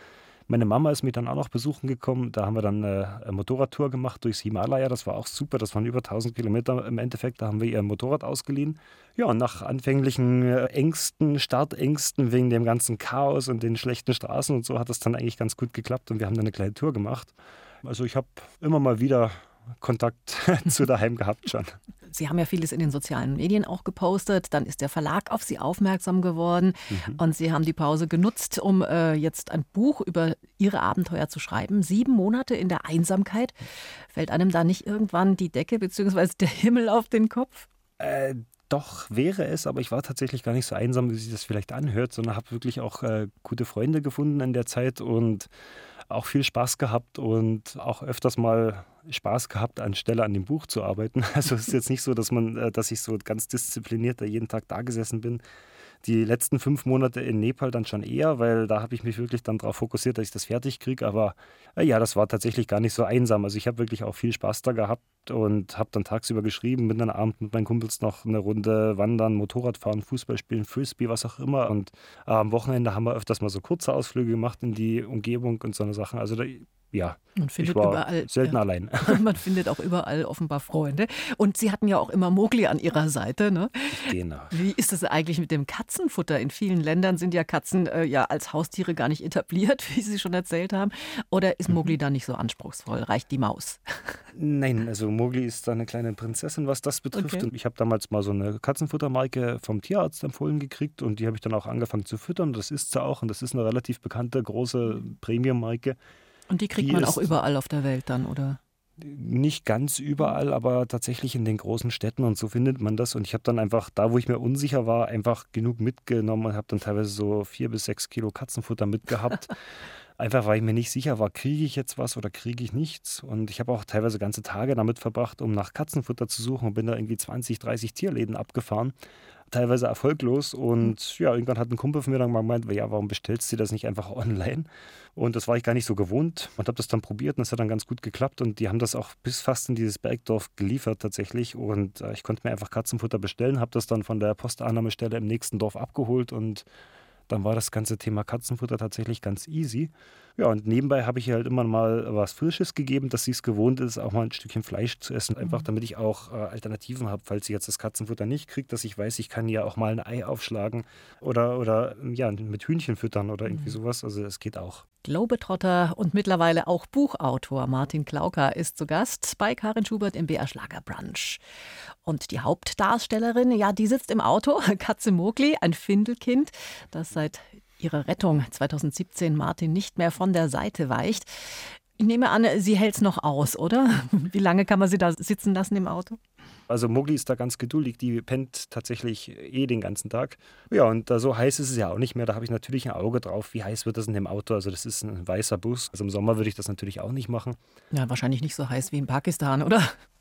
Meine Mama ist mir dann auch noch besuchen gekommen. Da haben wir dann eine Motorradtour gemacht durchs Himalaya. Das war auch super. Das waren über tausend Kilometer im Endeffekt. Da haben wir ihr Motorrad ausgeliehen. Ja, und nach anfänglichen Ängsten, Startängsten wegen dem ganzen Chaos und den schlechten Straßen und so hat das dann eigentlich ganz gut geklappt und wir haben dann eine kleine Tour gemacht. Also ich habe immer mal wieder Kontakt zu daheim gehabt schon. Sie haben ja vieles in den sozialen Medien auch gepostet. Dann ist der Verlag auf Sie aufmerksam geworden. Mhm. Und Sie haben die Pause genutzt, um äh, jetzt ein Buch über Ihre Abenteuer zu schreiben. Sieben Monate in der Einsamkeit. Fällt einem da nicht irgendwann die Decke bzw. der Himmel auf den Kopf? Äh, doch wäre es, aber ich war tatsächlich gar nicht so einsam, wie sich das vielleicht anhört, sondern habe wirklich auch äh, gute Freunde gefunden in der Zeit und auch viel Spaß gehabt und auch öfters mal Spaß gehabt, anstelle an dem Buch zu arbeiten. Also es ist jetzt nicht so, dass man, dass ich so ganz diszipliniert da jeden Tag da gesessen bin. Die letzten fünf Monate in Nepal dann schon eher, weil da habe ich mich wirklich dann darauf fokussiert, dass ich das fertig kriege. Aber äh, ja, das war tatsächlich gar nicht so einsam. Also ich habe wirklich auch viel Spaß da gehabt und habe dann tagsüber geschrieben, bin dann abends mit meinen Kumpels noch eine Runde wandern, Motorrad fahren, Fußball spielen, Frisbee, was auch immer. Und äh, am Wochenende haben wir öfters mal so kurze Ausflüge gemacht in die Umgebung und so eine Sachen. Also da, ja, man findet ich war überall, selten ja. allein. Man findet auch überall offenbar Freunde. Und Sie hatten ja auch immer Mowgli an Ihrer Seite, ne? Genau. Wie ist es eigentlich mit dem Katzenfutter? In vielen Ländern sind ja Katzen äh, ja als Haustiere gar nicht etabliert, wie Sie schon erzählt haben. Oder ist Mowgli mhm. da nicht so anspruchsvoll? Reicht die Maus? Nein, also Mowgli ist da eine kleine Prinzessin, was das betrifft. Okay. Und ich habe damals mal so eine Katzenfuttermarke vom Tierarzt empfohlen gekriegt und die habe ich dann auch angefangen zu füttern. Das ist sie auch und das ist eine relativ bekannte, große Premium-Marke. Und die kriegt die man auch überall auf der Welt dann, oder? Nicht ganz überall, aber tatsächlich in den großen Städten und so findet man das. Und ich habe dann einfach, da wo ich mir unsicher war, einfach genug mitgenommen und habe dann teilweise so vier bis sechs Kilo Katzenfutter mitgehabt. Einfach, weil ich mir nicht sicher war, kriege ich jetzt was oder kriege ich nichts. Und ich habe auch teilweise ganze Tage damit verbracht, um nach Katzenfutter zu suchen und bin da irgendwie zwanzig, dreißig Tierläden abgefahren. Teilweise erfolglos und ja, irgendwann hat ein Kumpel von mir dann mal gemeint, ja, warum bestellst du das nicht einfach online? Und das war ich gar nicht so gewohnt und habe das dann probiert und das hat dann ganz gut geklappt und die haben das auch bis fast in dieses Bergdorf geliefert tatsächlich und äh, ich konnte mir einfach Katzenfutter bestellen, habe das dann von der Postannahmestelle im nächsten Dorf abgeholt und dann war das ganze Thema Katzenfutter tatsächlich ganz easy. Ja, und nebenbei habe ich ihr halt immer mal was Frisches gegeben, dass sie es gewohnt ist, auch mal ein Stückchen Fleisch zu essen. Einfach damit ich auch äh, Alternativen habe, falls sie jetzt das Katzenfutter nicht kriegt, dass ich weiß, ich kann ihr auch mal ein Ei aufschlagen oder, oder ja, mit Hühnchen füttern oder irgendwie sowas. Also das geht auch. Globetrotter und mittlerweile auch Buchautor Martin Klauka ist zu Gast bei Karin Schubert im B R Schlagerbrunch. Und die Hauptdarstellerin, ja, die sitzt im Auto, Katze Mowgli, ein Findelkind, das seit ihrer Rettung zweitausendsiebzehn Martin nicht mehr von der Seite weicht. Ich nehme an, sie hält es noch aus, oder? Wie lange kann man sie da sitzen lassen im Auto? Also Mowgli ist da ganz geduldig, die pennt tatsächlich eh den ganzen Tag. Ja, und da so heiß ist es ja auch nicht mehr. Da habe ich natürlich ein Auge drauf, wie heiß wird das in dem Auto. Also das ist ein weißer Bus. Also im Sommer würde ich das natürlich auch nicht machen. Ja, wahrscheinlich nicht so heiß wie in Pakistan, oder?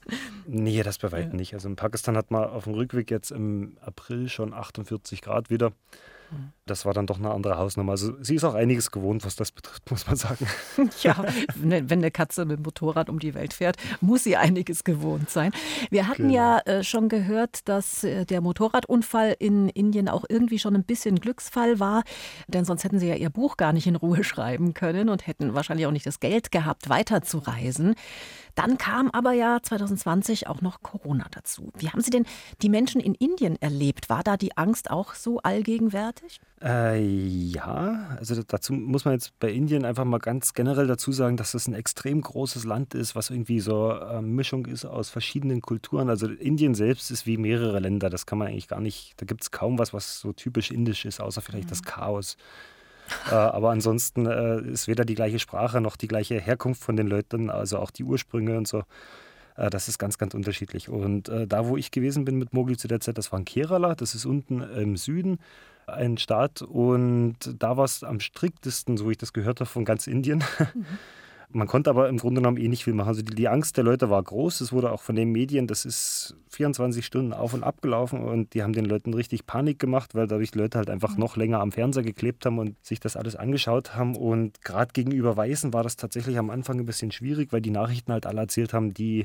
Nee, das bei weitem ja. nicht. Also in Pakistan hat man auf dem Rückweg jetzt im April schon achtundvierzig Grad wieder. Das war dann doch eine andere Hausnummer. Also sie ist auch einiges gewohnt, was das betrifft, muss man sagen. Ja, wenn eine Katze mit dem Motorrad um die Welt fährt, muss sie einiges gewohnt sein. Wir hatten genau. ja äh, schon gehört, dass äh, der Motorradunfall in Indien auch irgendwie schon ein bisschen Glücksfall war. Denn sonst hätten sie ja ihr Buch gar nicht in Ruhe schreiben können und hätten wahrscheinlich auch nicht das Geld gehabt, weiterzureisen. Dann kam aber ja zweitausendzwanzig auch noch Corona dazu. Wie haben Sie denn die Menschen in Indien erlebt? War da die Angst auch so allgegenwärtig? Äh, ja, also dazu muss man jetzt bei Indien einfach mal ganz generell dazu sagen, dass das ein extrem großes Land ist, was irgendwie so eine Mischung ist aus verschiedenen Kulturen. Also Indien selbst ist wie mehrere Länder, das kann man eigentlich gar nicht, da gibt es kaum was, was so typisch indisch ist, außer vielleicht mhm. das Chaos. äh, aber ansonsten äh, ist weder die gleiche Sprache noch die gleiche Herkunft von den Leuten, also auch die Ursprünge und so. Äh, das ist ganz, ganz unterschiedlich. Und äh, da, wo ich gewesen bin mit Mowgli zu der Zeit, das war in Kerala, das ist unten im Süden, ein Staat. Und da war es am striktesten, so wie ich das gehört habe, von ganz Indien. Mhm. Man konnte aber im Grunde genommen eh nicht viel machen. Also die, die Angst der Leute war groß. Es wurde auch von den Medien, das ist vierundzwanzig Stunden auf und ab gelaufen und die haben den Leuten richtig Panik gemacht, weil dadurch die Leute halt einfach noch länger am Fernseher geklebt haben und sich das alles angeschaut haben. Und gerade gegenüber Weißen war das tatsächlich am Anfang ein bisschen schwierig, weil die Nachrichten halt alle erzählt haben, die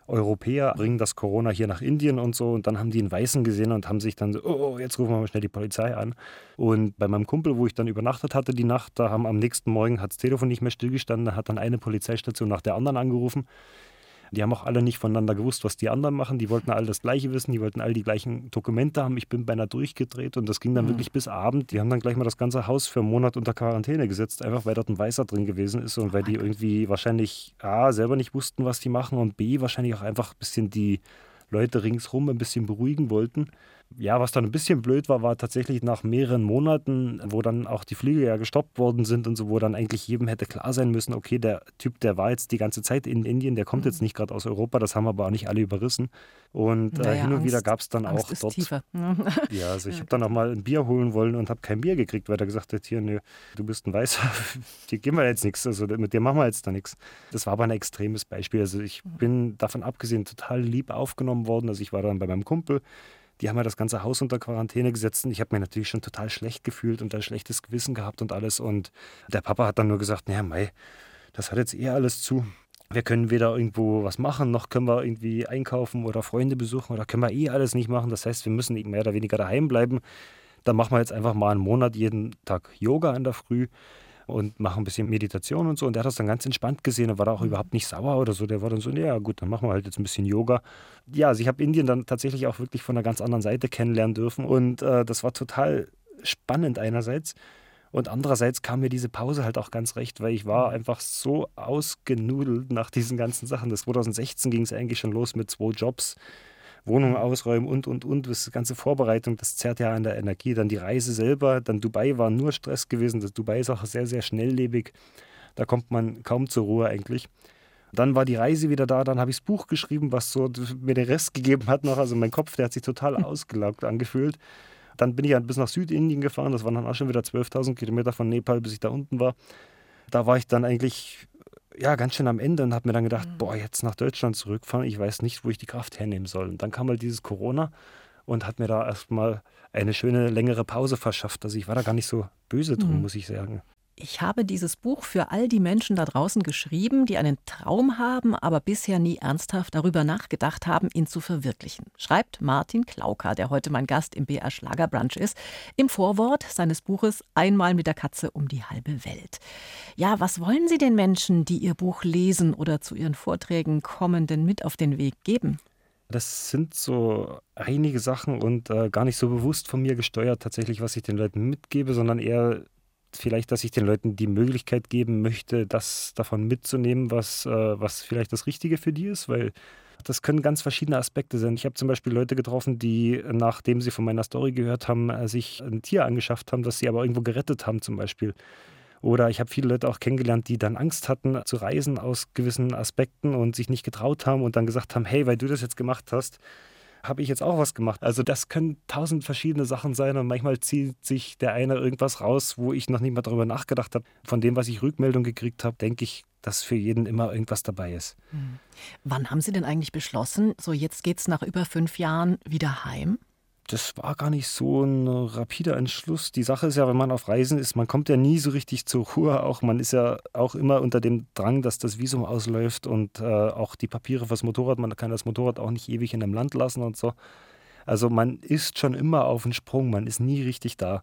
Europäer bringen das Corona hier nach Indien und so. Und dann haben die einen Weißen gesehen und haben sich dann so, oh, jetzt rufen wir mal schnell die Polizei an. Und bei meinem Kumpel, wo ich dann übernachtet hatte die Nacht, da haben am nächsten Morgen hat das Telefon nicht mehr stillgestanden, da hat dann eine Polizeistation nach der anderen angerufen. Die haben auch alle nicht voneinander gewusst, was die anderen machen. Die wollten alle das Gleiche wissen, die wollten alle die gleichen Dokumente haben. Ich bin beinahe durchgedreht und das ging dann mhm. wirklich bis Abend. Die haben dann gleich mal das ganze Haus für einen Monat unter Quarantäne gesetzt, einfach weil dort ein Weißer drin gewesen ist und weil die irgendwie wahrscheinlich A, selber nicht wussten, was die machen und B, wahrscheinlich auch einfach ein bisschen die Leute ringsherum ein bisschen beruhigen wollten. Ja, was dann ein bisschen blöd war, war tatsächlich nach mehreren Monaten, wo dann auch die Flüge ja gestoppt worden sind und so, wo dann eigentlich jedem hätte klar sein müssen, okay, der Typ, der war jetzt die ganze Zeit in Indien, der kommt jetzt nicht gerade aus Europa, das haben aber auch nicht alle überrissen. Und naja, äh, hin und Angst, wieder gab es dann Angst auch ist dort... tiefer. Ja, also ich habe dann auch mal ein Bier holen wollen und habe kein Bier gekriegt, weil er gesagt hat, hier, nö, du bist ein Weißer, dir geben wir jetzt nichts, also mit dir machen wir jetzt da nichts. Das war aber ein extremes Beispiel, also ich bin davon abgesehen total lieb aufgenommen worden, also ich war dann bei meinem Kumpel. Die haben ja das ganze Haus unter Quarantäne gesetzt und ich habe mich natürlich schon total schlecht gefühlt und ein schlechtes Gewissen gehabt und alles. Und der Papa hat dann nur gesagt, naja, mei, das hat jetzt eh alles zu. Wir können weder irgendwo was machen, noch können wir irgendwie einkaufen oder Freunde besuchen oder können wir eh alles nicht machen. Das heißt, wir müssen mehr oder weniger daheim bleiben. Dann machen wir jetzt einfach mal einen Monat jeden Tag Yoga in der Früh und machen ein bisschen Meditation und so. Und der hat das dann ganz entspannt gesehen und war da auch mhm. überhaupt nicht sauer oder so. Der war dann so, ja gut, dann machen wir halt jetzt ein bisschen Yoga. Ja, also ich habe Indien dann tatsächlich auch wirklich von einer ganz anderen Seite kennenlernen dürfen. Und äh, das war total spannend einerseits. Und andererseits kam mir diese Pause halt auch ganz recht, weil ich war einfach so ausgenudelt nach diesen ganzen Sachen. Das zwanzig sechzehn ging es eigentlich schon los mit zwei Jobs. Wohnungen ausräumen und, und, und. Das ganze Vorbereitung, das zerrt ja an der Energie. Dann die Reise selber, dann Dubai war nur Stress gewesen. Das Dubai ist auch sehr, sehr schnelllebig. Da kommt man kaum zur Ruhe eigentlich. Dann war die Reise wieder da, dann habe ich das Buch geschrieben, was so mir den Rest gegeben hat noch. Also mein Kopf, der hat sich total ausgelaugt angefühlt. Dann bin ich bis nach Südindien gefahren. Das waren dann auch schon wieder zwölftausend Kilometer von Nepal, bis ich da unten war. Da war ich dann eigentlich... ja, ganz schön am Ende und habe mir dann gedacht, mhm. boah, jetzt nach Deutschland zurückfahren, ich weiß nicht, wo ich die Kraft hernehmen soll. Und dann kam halt dieses Corona und hat mir da erstmal eine schöne, längere Pause verschafft. Also ich war da gar nicht so böse drum, mhm. muss ich sagen. Ich habe dieses Buch für all die Menschen da draußen geschrieben, die einen Traum haben, aber bisher nie ernsthaft darüber nachgedacht haben, ihn zu verwirklichen. Schreibt Martin Klauka, der heute mein Gast im B R Schlagerbrunch ist, im Vorwort seines Buches Einmal mit der Katze um die halbe Welt. Ja, was wollen Sie den Menschen, die Ihr Buch lesen oder zu Ihren Vorträgen kommen, denn mit auf den Weg geben? Das sind so einige Sachen und äh, gar nicht so bewusst von mir gesteuert tatsächlich, was ich den Leuten mitgebe, sondern eher vielleicht, dass ich den Leuten die Möglichkeit geben möchte, das davon mitzunehmen, was, äh, was vielleicht das Richtige für die ist, weil das können ganz verschiedene Aspekte sein. Ich habe zum Beispiel Leute getroffen, die, nachdem sie von meiner Story gehört haben, äh, sich ein Tier angeschafft haben, das sie aber irgendwo gerettet haben zum Beispiel. Oder ich habe viele Leute auch kennengelernt, die dann Angst hatten zu reisen aus gewissen Aspekten und sich nicht getraut haben und dann gesagt haben, hey, weil du das jetzt gemacht hast, habe ich jetzt auch was gemacht. Also das können tausend verschiedene Sachen sein und manchmal zieht sich der eine irgendwas raus, wo ich noch nicht mal darüber nachgedacht habe. Von dem, was ich Rückmeldung gekriegt habe, denke ich, dass für jeden immer irgendwas dabei ist. Hm. Wann haben Sie denn eigentlich beschlossen, so jetzt geht's nach über fünf Jahren wieder heim? Das war gar nicht so ein rapider Entschluss. Die Sache ist ja, wenn man auf Reisen ist, man kommt ja nie so richtig zur Ruhe. Auch man ist ja auch immer unter dem Drang, dass das Visum ausläuft und äh, auch die Papiere fürs Motorrad. Man kann das Motorrad auch nicht ewig in einem Land lassen und so. Also man ist schon immer auf dem Sprung, man ist nie richtig da.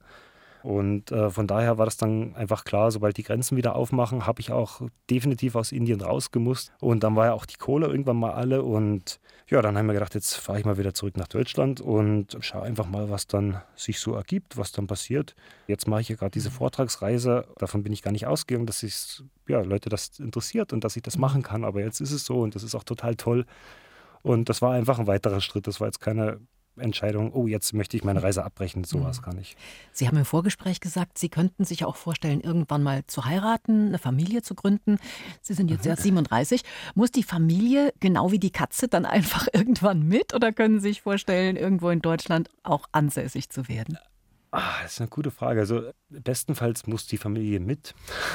Und äh, von daher war das dann einfach klar, sobald die Grenzen wieder aufmachen, habe ich auch definitiv aus Indien rausgemusst. Und dann war ja auch die Kohle irgendwann mal alle. Und ja, dann haben wir gedacht, jetzt fahre ich mal wieder zurück nach Deutschland und schaue einfach mal, was dann sich so ergibt, was dann passiert. Jetzt mache ich ja gerade diese Vortragsreise. Davon bin ich gar nicht ausgegangen, dass sich ja, Leute das interessiert und dass ich das machen kann. Aber jetzt ist es so und das ist auch total toll. Und das war einfach ein weiterer Schritt. Das war jetzt keine Entscheidung, oh, jetzt möchte ich meine Reise abbrechen, sowas gar nicht. Sie haben im Vorgespräch gesagt, Sie könnten sich auch vorstellen, irgendwann mal zu heiraten, eine Familie zu gründen. Sie sind jetzt erst siebenunddreißig. Muss die Familie, genau wie die Katze, dann einfach irgendwann mit oder können Sie sich vorstellen, irgendwo in Deutschland auch ansässig zu werden? Ah, das ist eine gute Frage. Also bestenfalls muss die Familie mit.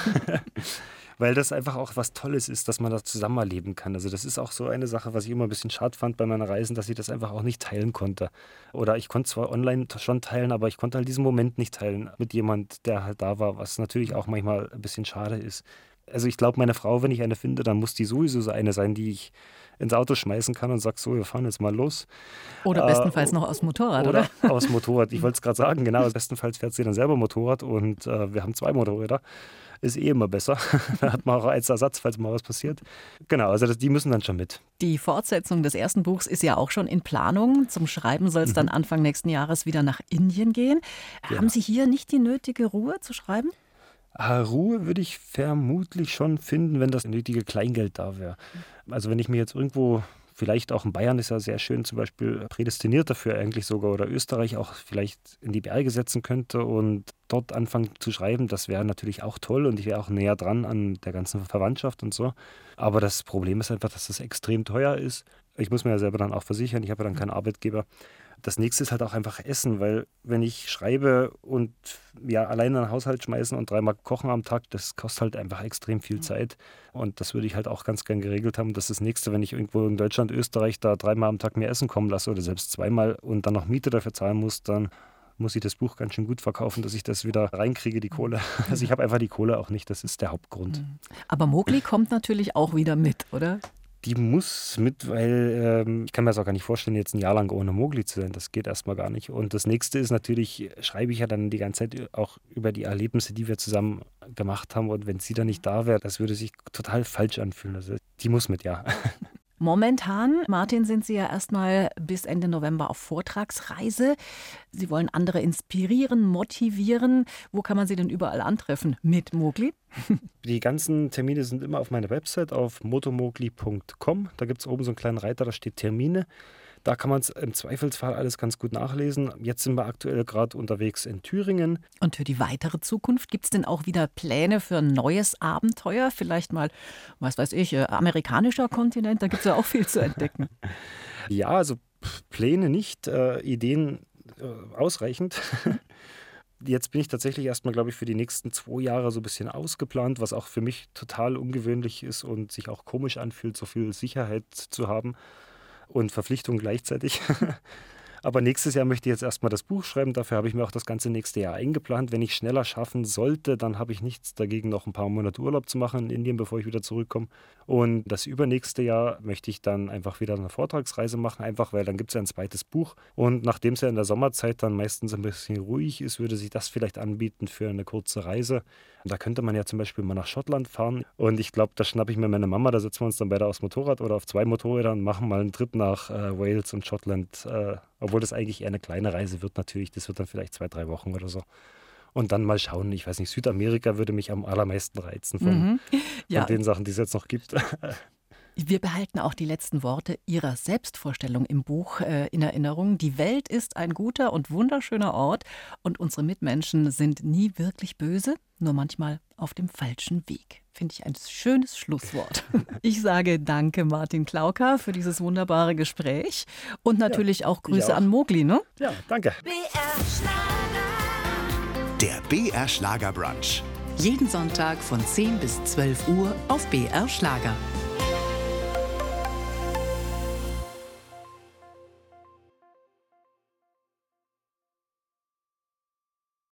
Weil das einfach auch was Tolles ist, dass man da zusammen erleben kann. Also das ist auch so eine Sache, was ich immer ein bisschen schade fand bei meinen Reisen, dass ich das einfach auch nicht teilen konnte. Oder ich konnte zwar online schon teilen, aber ich konnte halt diesen Moment nicht teilen mit jemand, der halt da war, was natürlich auch manchmal ein bisschen schade ist. Also ich glaube, meine Frau, wenn ich eine finde, dann muss die sowieso so eine sein, die ich ins Auto schmeißen kann und sage, so, wir fahren jetzt mal los. Oder Äh, bestenfalls noch aus dem Motorrad, oder? Oder aus Motorrad. Ich wollte es gerade sagen, genau. Bestenfalls fährt sie dann selber Motorrad und äh, wir haben zwei Motorräder. Ist eh immer besser. Da hat man auch als Ersatz, falls mal was passiert. Genau, also das, die müssen dann schon mit. Die Fortsetzung des ersten Buchs ist ja auch schon in Planung. Zum Schreiben soll es dann Anfang nächsten Jahres wieder nach Indien gehen. Ja. Haben Sie hier nicht die nötige Ruhe zu schreiben? Ah, Ruhe würde ich vermutlich schon finden, wenn das nötige Kleingeld da wäre. Also wenn ich mir jetzt irgendwo, vielleicht auch in Bayern ist ja sehr schön, zum Beispiel prädestiniert dafür eigentlich sogar, oder Österreich auch vielleicht in die Berge setzen könnte und dort anfangen zu schreiben, das wäre natürlich auch toll und ich wäre auch näher dran an der ganzen Verwandtschaft und so. Aber das Problem ist einfach, dass das extrem teuer ist. Ich muss mir ja selber dann auch versichern, ich habe ja dann keinen Arbeitgeber. Das nächste ist halt auch einfach Essen, weil wenn ich schreibe und ja alleine einen Haushalt schmeißen und dreimal kochen am Tag, das kostet halt einfach extrem viel Zeit. Und das würde ich halt auch ganz gern geregelt haben. Das ist das Nächste, wenn ich irgendwo in Deutschland, Österreich da dreimal am Tag mir Essen kommen lasse oder selbst zweimal und dann noch Miete dafür zahlen muss, dann muss ich das Buch ganz schön gut verkaufen, dass ich das wieder reinkriege, die Kohle. Also ich habe einfach die Kohle auch nicht, das ist der Hauptgrund. Aber Mowgli kommt natürlich auch wieder mit, oder? Die muss mit, weil ähm, ich kann mir das auch gar nicht vorstellen, jetzt ein Jahr lang ohne Mowgli zu sein. Das geht erstmal gar nicht. Und das nächste ist natürlich, schreibe ich ja dann die ganze Zeit auch über die Erlebnisse, die wir zusammen gemacht haben. Und wenn sie dann nicht da wäre, das würde sich total falsch anfühlen. Also die muss mit, ja. Momentan, Martin, sind Sie ja erstmal bis Ende November auf Vortragsreise. Sie wollen andere inspirieren, motivieren. Wo kann man Sie denn überall antreffen mit Mowgli? Die ganzen Termine sind immer auf meiner Website auf motomowgli punkt com. Da gibt es oben so einen kleinen Reiter, da steht Termine. Da kann man es im Zweifelsfall alles ganz gut nachlesen. Jetzt sind wir aktuell gerade unterwegs in Thüringen. Und für die weitere Zukunft, gibt es denn auch wieder Pläne für ein neues Abenteuer? Vielleicht mal, was weiß ich, äh, amerikanischer Kontinent, da gibt es ja auch viel zu entdecken. Ja, also Pläne nicht, äh, Ideen äh, ausreichend. Jetzt bin ich tatsächlich erstmal, glaube ich, für die nächsten zwei Jahre so ein bisschen ausgeplant, was auch für mich total ungewöhnlich ist und sich auch komisch anfühlt, so viel Sicherheit zu haben. Und Verpflichtung gleichzeitig. Aber nächstes Jahr möchte ich jetzt erstmal das Buch schreiben. Dafür habe ich mir auch das ganze nächste Jahr eingeplant. Wenn ich schneller schaffen sollte, dann habe ich nichts dagegen, noch ein paar Monate Urlaub zu machen in Indien, bevor ich wieder zurückkomme. Und das übernächste Jahr möchte ich dann einfach wieder eine Vortragsreise machen, einfach weil dann gibt es ja ein zweites Buch. Und nachdem es ja in der Sommerzeit dann meistens ein bisschen ruhig ist, würde sich das vielleicht anbieten für eine kurze Reise. Und da könnte man ja zum Beispiel mal nach Schottland fahren. Und ich glaube, da schnappe ich mir meine Mama, da setzen wir uns dann beide aufs Motorrad oder auf zwei Motorrädern und machen mal einen Trip nach äh, Wales und Schottland. Äh, obwohl das eigentlich eher eine kleine Reise wird natürlich. Das wird dann vielleicht zwei, drei Wochen oder so. Und dann mal schauen, ich weiß nicht, Südamerika würde mich am allermeisten reizen von, Mhm. Ja. von den Sachen, die es jetzt noch gibt. Wir behalten auch die letzten Worte Ihrer Selbstvorstellung im Buch äh, in Erinnerung. Die Welt ist ein guter und wunderschöner Ort und unsere Mitmenschen sind nie wirklich böse, nur manchmal auf dem falschen Weg. Finde ich ein schönes Schlusswort. Ich sage danke, Martin Klauka, für dieses wunderbare Gespräch und natürlich auch Grüße auch. an Mowgli, ne? Ja, danke. B R Schlager. Der B R Schlager Brunch. Jeden Sonntag von zehn bis zwölf Uhr auf B R Schlager.